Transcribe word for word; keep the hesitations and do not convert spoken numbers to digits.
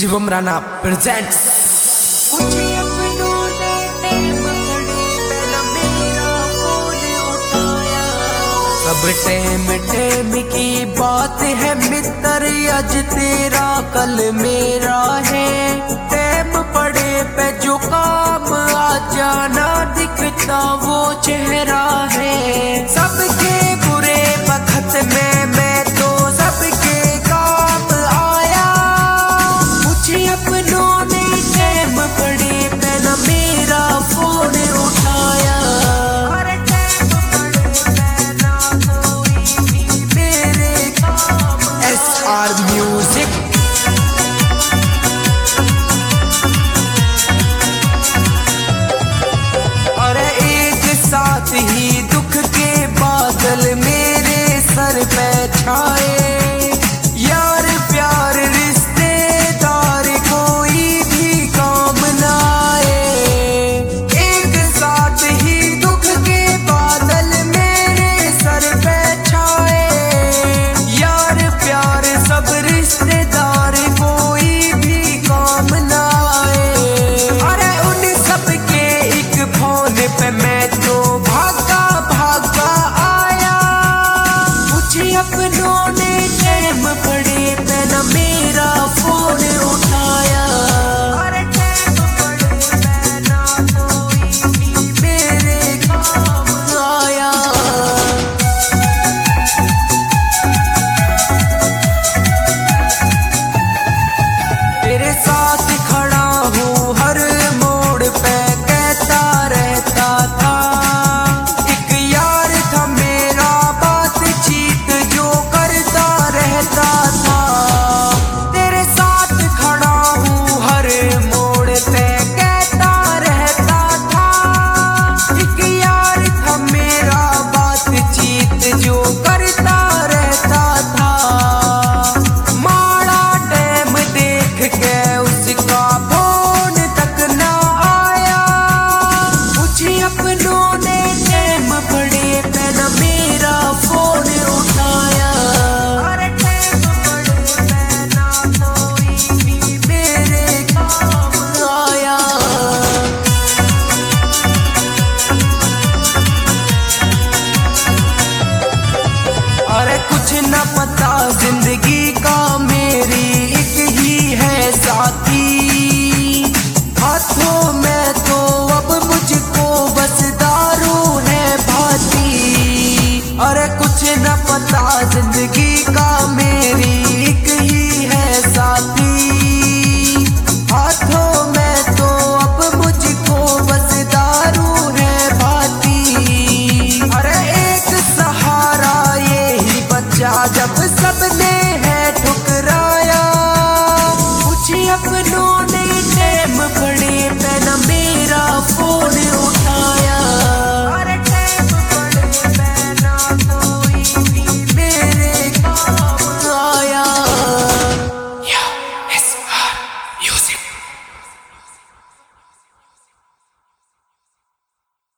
Shivam Rana presents. सब टेम टेम की बात है मित्र, आज तेरा कल मेरा है। टेम पड़े पे जो काम आ जाना, दिखता वो चेहरा है। सबके बुरे वक्त में मैं तो सबके काम आया। मुझे अपनों ने टेम पड़े पे न मेरा फोन उठाया। आर म्यूजिक अरे एक साथ ही दुख के बादल मेरे सर पे छाए। यार प्यार रिश्तेदार कोई भी काम ना आए। एक साथ ही दुख के बादल मेरे सर पे छाए। यार प्यार सब रिश्तेदार कोई भी काम ना आए। अरे उन सब के एक फोन पे मैं तो भागा भागा आया। मुझे अपनों ने टेम पड़े पे न मेरा फोन उठाया। अरे टेम पड़े पे ना कोई भी मेरे काम आया। तेरे साथ खड़ा हूँ हर मोड़ पे, कहता रहता था। एक यार था मेरा बातचीत जो करता रहता था। तेरे साथ खड़ा हूँ हर मोड़ पे, कहता रहता था। एक यार था मेरा बातचीत जो करता रहता था। माड़ा टाइम देख के उसका फोन तक ना आया। मुझे अपनों ने टेम पड़े पे न मेरा फोन उठाया। अरे टेम पड़े पे ना कोई भी मेरे काम आया। अरे कुछ न पता जिंदगी का मेरी एक ही है साथी। हाथों में तो अब मुझको बस दारू है भाती। अरे कुछ न पता जिंदगी का मेरी एक ही है साथी।